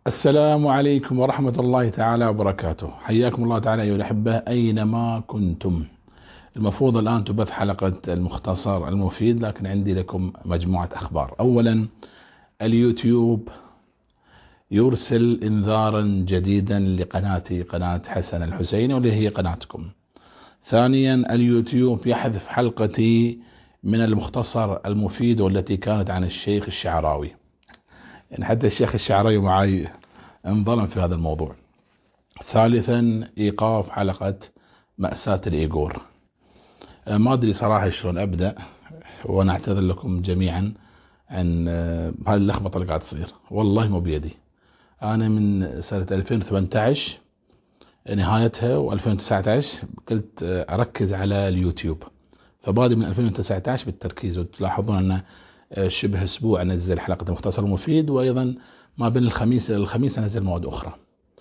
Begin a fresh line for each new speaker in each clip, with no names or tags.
السلام عليكم ورحمة الله تعالى وبركاته. حياكم الله تعالى أيها الأحبة أينما كنتم. المفروض الآن تبث حلقة المختصر المفيد، لكن عندي لكم مجموعة أخبار. أولا، اليوتيوب يرسل إنذارا جديدا لقناتي، قناة حسن الحسيني، واللي هي قناتكم. ثانيا، اليوتيوب يحذف حلقتي من المختصر المفيد والتي كانت عن الشيخ الشعراوي، يعني حتى الشيخ الشعراوي معي انظلم في هذا الموضوع. ثالثا، ايقاف حلقة مأساة الايغور. ما ادري صراحة شلون ابدأ، وانا اعتذر لكم جميعا عن هذه اللخبطة اللي قاعد تصير، والله مو بيدي. انا من سنة 2018 نهايتها و2019 قلت اركز على اليوتيوب، فبادي من 2019 بالتركيز. وتلاحظون ان شبه اسبوع انزل حلقة المختصر المفيد، وايضا ما بين الخميس الى الخميس انزل مواد اخرى.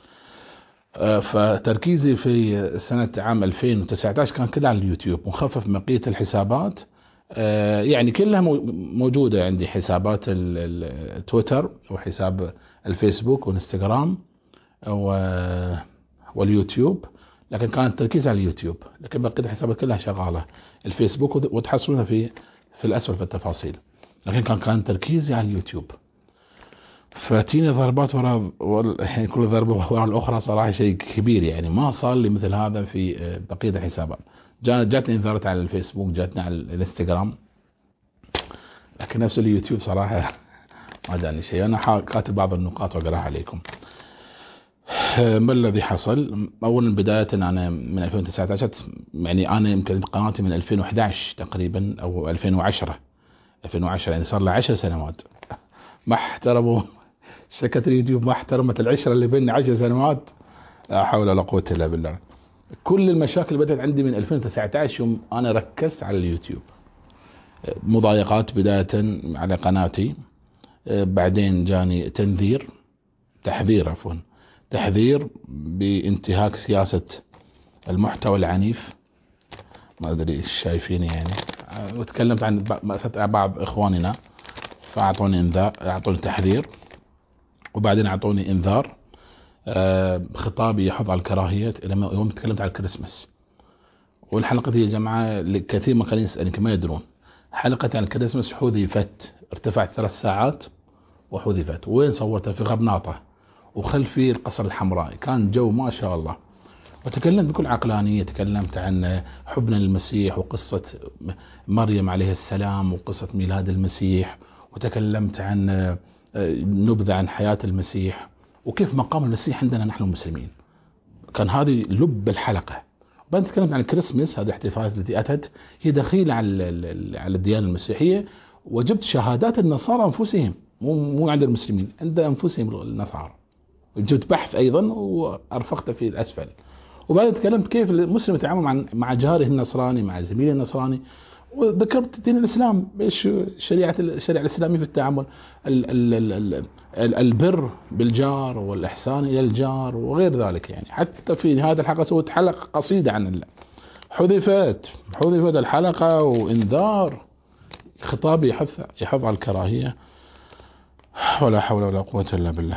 فتركيزي في سنة عام 2019 كان كله على اليوتيوب، مخفف من بقية الحسابات. يعني كلها موجودة عندي، حسابات التويتر وحساب الفيسبوك والانستغرام واليوتيوب، لكن كان التركيز على اليوتيوب. لكن بقية الحسابات كلها شغالة، الفيسبوك وتحصلونها في الأسفل في التفاصيل، لكن كان تركيزي على اليوتيوب. فتيني ضربات يعني كل ضربة وراء الأخرى، صراحة شيء كبير، يعني ما صار لي مثل هذا في بقية الحسابات. جاتني انذارات على الفيسبوك، جاتني على الانستغرام، لكن نفس اليوتيوب صراحة ما جاني شيء. أنا كاتب بعض النقاط وأقراها عليكم. ما الذي حصل؟ أولا بداية أنا من 2019، يعني أنا يمكن قناتي من 2011 تقريبا أو 2010 يعني صار لي 10 سنوات. ما احترموا شركة اليوتيوب، ما احترمت العشرة اللي بيننا 10 سنوات. لا حول ولا قوة إلا بالله. كل المشاكل بدأت عندي من 2019 يوم أنا ركزت على اليوتيوب. مضايقات بداية على قناتي، بعدين جاني تحذير بانتهاك سياسة المحتوى العنيف. ما أدري إيش شايفيني يعني. وتكلمت عن مأساة بعض إخواننا، فأعطوني إنذار، أعطوني تحذير، وبعدين أعطوني إنذار. خطابي يحض على الكراهية لما يوم تكلمت على الكريسماس. والحلقة دي يا جماعة كثير ما كانوا يسألني ما يدرون، حلقة عن الكريسماس حذفت، ارتفعت 3 ساعات وحذفت. وين صورتها؟ في غرناطة، وخلفي القصر الحمراء، كان جو ما شاء الله. وتكلمت بكل عقلانية، تكلمت عن حبنا للمسيح وقصة مريم عليه السلام وقصة ميلاد المسيح، وتكلمت عن نبذة عن حياة المسيح وكيف مقام المسيح عندنا نحن المسلمين. كان هذه لب الحلقة. بعد تكلمت عن الكريسماس، هذه الاحتفالات التي أتت هي دخيلة على الديانة المسيحية، وجبت شهادات النصارى أنفسهم، مو عند المسلمين، عند أنفسهم النصارى. جبت بحث أيضا وأرفقته في الأسفل. وبعد تكلمت كيف المسلم يتعامل مع جاره النصراني، مع زميله النصراني، وذكرت دين الإسلام، ايش الشريعة الإسلامية في التعامل، البر بالجار والإحسان إلى الجار وغير ذلك. يعني حتى في هذه الحلقة سويت حلقة قصيدة عن حذفت الحلقة، وإنذار خطابي يحث على الكراهية. ولا حول ولا قوة إلا بالله.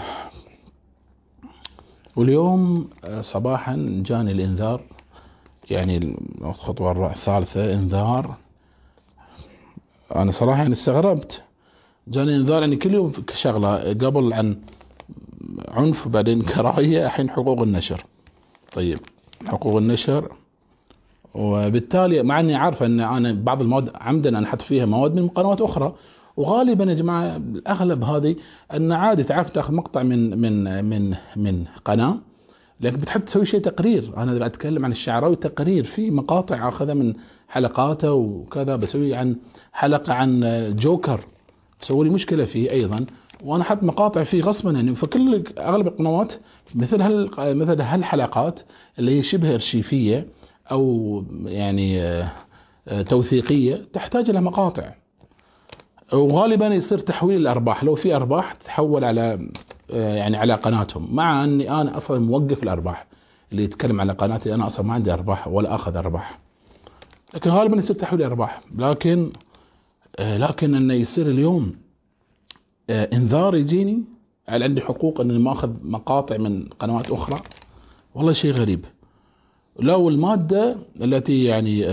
واليوم صباحا جاني الإنذار، يعني الخطوة الثالثة إنذار. أنا صراحة يعني استغربت، جاني إنذار يعني كل يوم شغلة، قبل عن عنف، بعدين كراهية، الحين حقوق النشر. طيب حقوق النشر، وبالتالي مع اني عارف ان انا بعض المواد عمدا انحط فيها مواد من قنوات اخرى، وغالبا يا جماعه الاغلب هذه ان عادي تعرف تاخذ مقطع من قناه، لكن بتحب تسوي شيء تقرير. انا بتكلم عن الشعراوي تقرير في مقاطع اخذها من حلقاته وكذا، بسوي عن حلقه عن جوكر، سووا لي مشكله فيه ايضا، وانا حط مقاطع فيه غصبا يعني. فكل اغلب القنوات مثل هالحلقات اللي هي شبه ارشيفيه او يعني توثيقيه تحتاج الى مقاطع، وغالبا يصير تحويل الارباح، لو في ارباح تتحول على يعني على قناتهم، مع اني انا اصلا موقف الارباح. اللي يتكلم على قناتي انا اصلا ما عندي ارباح ولا اخذ ارباح، لكن غالبا يصير تحويل ارباح. لكن انه يصير اليوم انذار يجيني هل عندي حقوق أني ما أخذ مقاطع من قنوات أخرى؟ والله شيء غريب. لو المادة التي يعني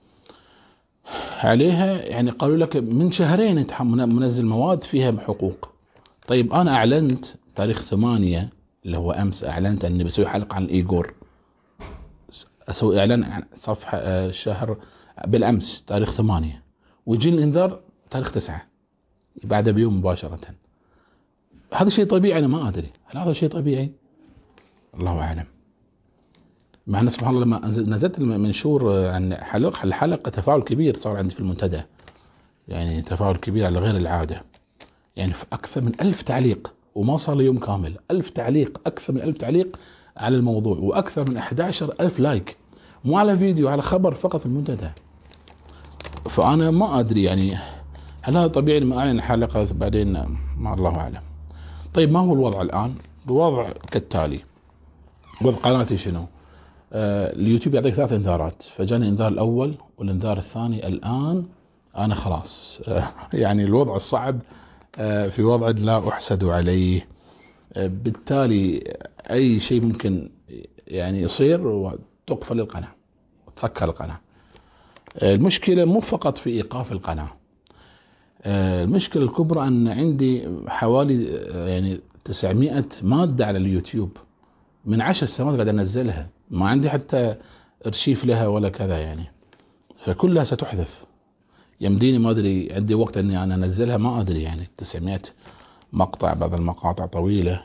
عليها يعني قالوا لك من شهرين أنت منزل مواد فيها حقوق. طيب أنا أعلنت تاريخ 8 اللي هو أمس، أعلنت أني بسوي حلقة عن الإيغور، أسوي إعلان عن صفحة شهر بالأمس تاريخ 8، ويجي الإنذار تاريخ 9 بعد بيوم مباشرة. هذا شيء طبيعي؟ أنا ما أدري هل هذا شيء طبيعي؟ الله أعلم. مع أن سبحان الله لما نزلت المنشور عن الحلقة تفاعل كبير صار عندي في المنتدى، يعني تفاعل كبير على غير العادة، يعني في أكثر من 1000 تعليق، وما صار لي يوم كامل 1000 تعليق، أكثر من 1000 تعليق على الموضوع، وأكثر من 11,000 لايك، مو على فيديو، على خبر فقط في المنتدى. فأنا ما أدري يعني هل هذا طبيعي لما أعلن حلقة بعدين؟ ما الله أعلم. طيب ما هو الوضع الآن؟ الوضع كالتالي. وضع قناتي شنو؟ اليوتيوب يعطيك 3 انذارات، فجاني الانذار الأول والانذار الثاني الآن. أنا خلاص يعني الوضع الصعب، في وضع لا أحسد عليه. بالتالي أي شيء ممكن يعني يصير وتقفل القناة وتسكر القناة. المشكلة مو فقط في إيقاف القناة، المشكلة الكبرى أن عندي حوالي يعني 900 مادة على اليوتيوب من 10 سنوات قاعد أنزلها، ما عندي حتى ارشيف لها ولا كذا يعني، فكلها ستحذف. يمديني ما أدري عندي وقت أني أنا أنزلها، ما أدري يعني 900 مقطع، بعض المقاطع طويلة.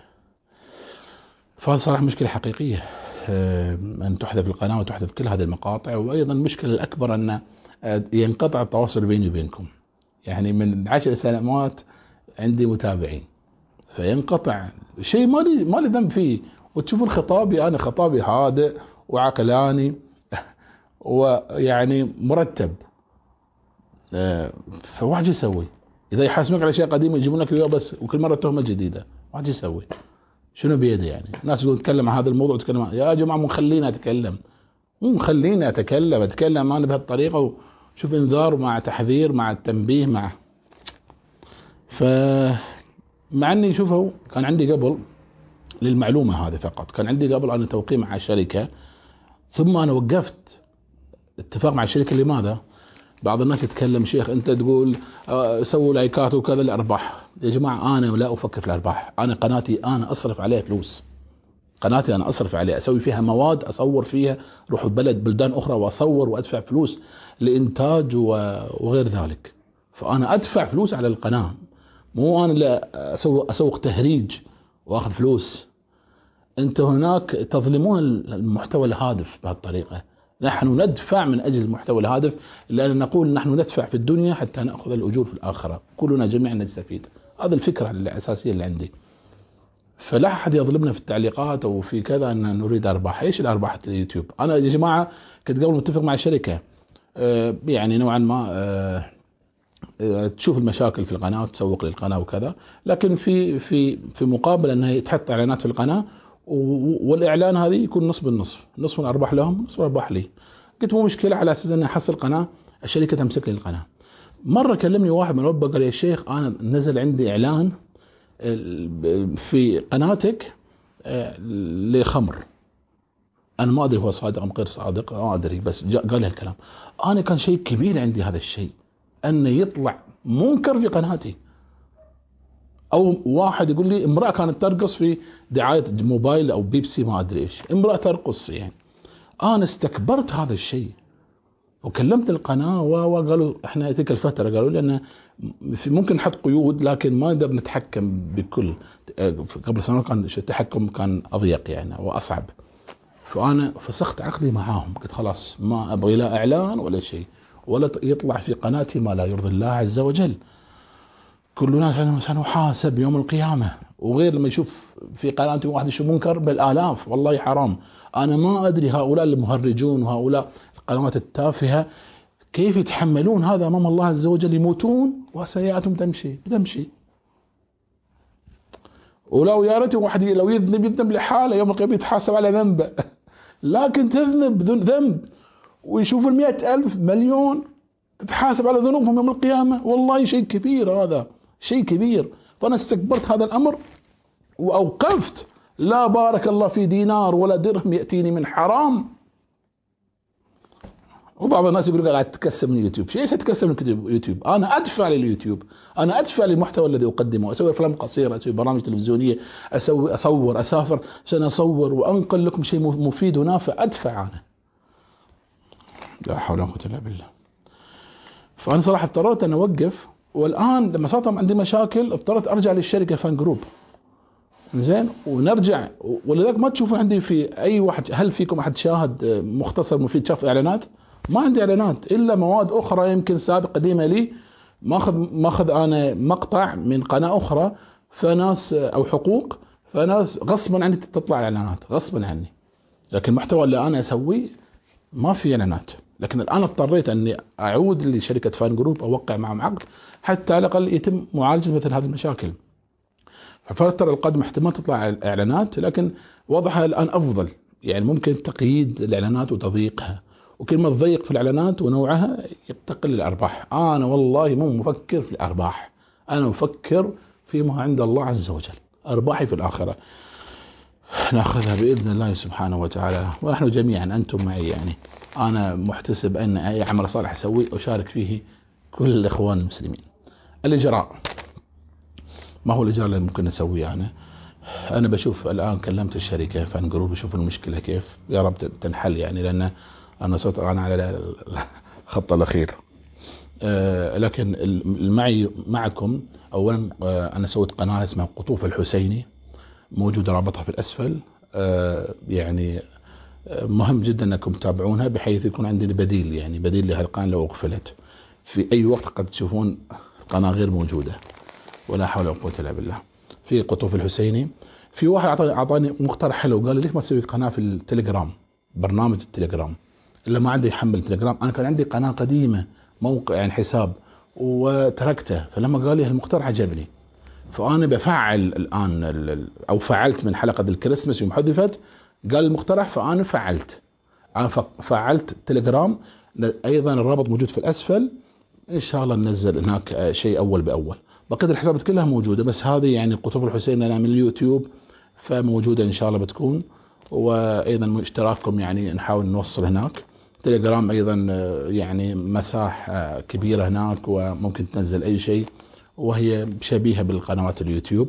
فهذا صراحة مشكلة حقيقية، أن تحذف القناة وتحذف كل هذه المقاطع. وأيضا المشكلة الأكبر أن ينقطع التواصل بيني وبينكم، يعني من 10 سنوات عندي متابعين، فينقطع شيء ما لي ذنب فيه. وتشوفون خطابي، أنا خطابي هادئ وعقلاني ويعني مرتب، فواحد يسوي إذا يحاسبونك على أشياء قديمة يجيبون لك إياه بس، وكل مرة تهمة جديدة. واحد يسوي شنو بيده يعني؟ الناس تقول تكلم عن هذا الموضوع، تكلم يا جماعة مو خليني أتكلم، مو خليني أتكلم أنا بهالطريقة، وشوف إنذار مع تحذير مع التنبيه مع. مع أني شوفوا كان عندي قبل، للمعلومة هذه فقط، كان عندي قبل أنا توقيع مع شركة، ثم أنا وقفت اتفاق مع الشركة. لماذا؟ بعض الناس يتكلم شيخ أنت تقول سووا لايكات وكذا الأرباح. يا جماعة أنا لا أفكر في الأرباح، أنا قناتي أنا أصرف عليها فلوس، قناتي أنا أصرف عليها، أسوي فيها مواد، أصور فيها، روح بلدان أخرى وأصور وأدفع فلوس لإنتاج وغير ذلك. فأنا أدفع فلوس على القناة، مو أنا لا أسوق تهريج وأخذ فلوس. أنت هناك تظلمون المحتوى الهادف بهالطريقة. نحن ندفع من أجل المحتوى الهادف، لأن نقول نحن ندفع في الدنيا حتى نأخذ الأجور في الآخرة، كلنا جميعا نستفيد. هذا الفكرة الأساسية اللي عندي. فلا أحد يظلمنا في التعليقات أو في كذا أن نريد أرباح. إيش الأرباح اليوتيوب؟ أنا يا جماعة كنت قبل متفق مع الشركة يعني نوعا ما تشوف المشاكل في القناة وتسوق للقناة وكذا، لكن في مقابل أنها تحط إعلانات في القناة، والإعلان هذه يكون نصف بالنصف، نصف الأرباح لهم نصف الأرباح لي. قلت مو مشكلة، على أساس أني أحصل قناة الشركة تمسك لي القناة. مرة كلمني واحد من أوروبا قال يا شيخ أنا نزل عندي إعلان في قناتك لخمر، أنا ما أدري هو صادق أم غير صادق، ما أدري، بس قال لي الكلام. أنا كان شيء كبير عندي هذا الشيء، أن يطلع منكر في قناتي. أو واحد يقول لي امرأة كانت ترقص في دعاية موبايل أو بيبسي ما أدري إيش، امرأة ترقص يعني. أنا استكبرت هذا الشيء وكلمت القناة وقالوا إحنا تلك الفترة قالوا لي أن ممكن نحط قيود لكن ما نقدر نتحكم بكل. قبل سنة كان التحكم كان أضيق يعني وأصعب. فأنا فسخت عقدي معاهم، قلت خلاص ما أبغي لا إعلان ولا شيء، ولا يطلع في قناتي ما لا يرضي الله عز وجل. كلنا سنحاسب يوم القيامة. وغير لما يشوف في قناتي واحد يشوف منكر بالآلاف، والله حرام. أنا ما أدري هؤلاء المهرجون وهؤلاء القنوات التافهة كيف يتحملون هذا أمام الله عز وجل، يموتون وسيئاتهم تمشي. ولو يا ريت واحد لو يذنب لحاله يوم القيامة يتحاسب على ذنبه لكن تذنب ذنب ويشوف 100,000 مليون تتحاسب على ذنوبهم يوم القيامة. والله شيء كبير، هذا شيء كبير. فأنا استكبرت هذا الأمر وأوقفت لا بارك الله في دينار ولا درهم يأتيني من حرام. وبعض الناس يقول قاعد تكسب من اليوتيوب. ايش اتكسب من اليوتيوب؟ انا ادفع لليوتيوب، انا ادفع للمحتوى الذي اقدمه، اسوي افلام قصيره، اسوي برامج تلفزيونيه، اصور، اسافر عشان اصور وانقل لكم شيء مفيد ونافع، ادفع انا. لا حول ولا قوه الا بالله. فانا صراحه اضطريت ان اوقف، والان لما صارت عندي مشاكل اضطريت ارجع للشركه فان جروب. زين، ونرجع. ولذلك ما تشوفون عندي في اي واحد، هل فيكم احد شاهد مختصر مفيد شاف اعلانات؟ ما عندي اعلانات الا مواد اخرى يمكن سابقه قديمه لي، ماخذ انا مقطع من قناه اخرى، فناس او حقوق، فناس غصبا عني تطلع اعلانات غصبا عني. لكن المحتوى اللي انا اسويه ما في اعلانات. لكن الان اضطريت اني اعود لشركه فان جروب، اوقع معهم عقد حتى على الاقل يتم معالجه مثل هذه المشاكل. فالفترة القادمة احتمال تطلع اعلانات، لكن وضعها الان افضل. يعني ممكن تقييد الاعلانات وتضييقها، وكل ما تضيق في الاعلانات ونوعها تقل الارباح. انا والله مو مفكر في الارباح، انا مفكر فيما عند الله عز وجل، ارباحي في الاخرة ناخذها باذن الله سبحانه وتعالى، ونحن جميعا انتم معي. يعني انا محتسب ان اي عمل صالح اسويه اشارك فيه كل الاخوان المسلمين. الاجراء، ما هو الإجراء اللي ممكن نسويه؟ أنا بشوف الآن، كلمت الشركة فان جروب بشوف المشكلة كيف، يا رب تنحل. يعني لأن أنا صرت أنا على الخط الأخير. لكن المعي معكم أولا، أنا سويت قناة اسمها قطوف الحسيني، موجود رابطها في الأسفل. يعني مهم جدا أنكم تتابعونها بحيث يكون عندنا بديل، يعني بديل لهذه القناة لو أغفلت في أي وقت قد تشوفون قناة غير موجودة. ولا حول ولا قوة الا بالله. في قطوف الحسيني. في واحد اعطاني مقترح حلو، قال لي ليش ما تسوي قناة في التليجرام، برنامج التليجرام؟ الا ما عندي يحمل التليجرام. انا كان عندي قناة قديمة، موقع يعني حساب، وتركته. فلما قال لي المقترح عجبني، فانا بفعل الان او فعلت من حلقة الكريسماس يوم حذفت، قال المقترح فانا فعلت. انا فعلت التليجرام ايضا، الرابط موجود في الاسفل. ان شاء الله ننزل هناك شيء اول باول. بقية الحسابات كلها موجودة، بس هذه يعني قطوف الحسين أنا من اليوتيوب فموجودة إن شاء الله بتكون. وأيضا اشتراككم يعني نحاول نوصل هناك. تليجرام أيضا يعني مساحة كبيرة هناك، وممكن تنزل أي شيء، وهي شبيهة بالقنوات اليوتيوب.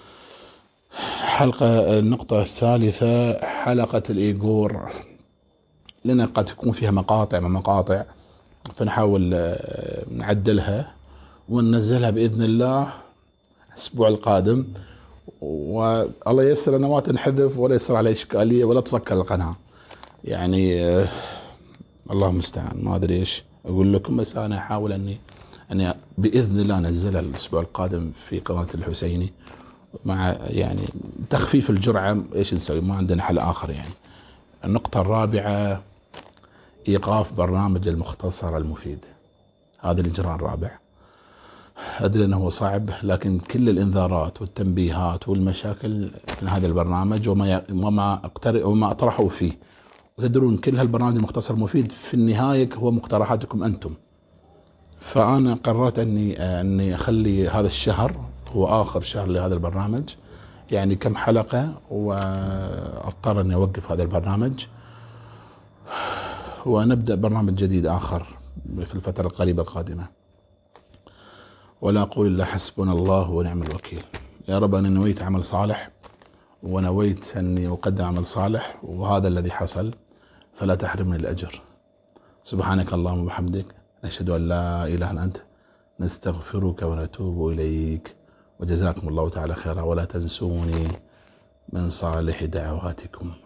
النقطة الثالثة، حلقة الإيغور، لأن قد تكون فيها مقاطع فنحاول نعدلها وننزلها بإذن الله الأسبوع القادم. والله ييسر أنا ما تنحذف ولا يصير على إشكالية ولا تسكر القناة. يعني الله المستعان، ما أدري إيش أقول لكم، بس أنا أحاول أني بإذن الله أنزلها الأسبوع القادم في قناة الحسيني، مع يعني تخفيف الجرعة. إيش نسوي؟ ما عندنا حل آخر يعني. النقطة الرابعة، إيقاف برنامج المختصر المفيد. هذا الإجراء الرابع. أدري أنه صعب، لكن كل الإنذارات والتنبيهات والمشاكل من هذا البرنامج وما أطرحوا فيه، وتدرون كل هالبرنامج المختصر مفيد في النهاية هو مقترحاتكم أنتم. فأنا قررت أني أخلي هذا الشهر هو آخر شهر لهذا البرنامج، يعني كم حلقة، وأضطر أني أوقف هذا البرنامج ونبدأ برنامج جديد آخر في الفترة القريبة القادمة. ولا أقول إلا حسبنا الله ونعم الوكيل. يا رب أنا نويت عمل صالح، ونويت أني أقدم عمل صالح، وهذا الذي حصل، فلا تحرمني الأجر. سبحانك اللهم وبحمدك، نشهد أن لا إله إلا أنت، نستغفرك ونتوب إليك. وجزاكم الله تعالى خيرا، ولا تنسوني من صالح دعواتكم.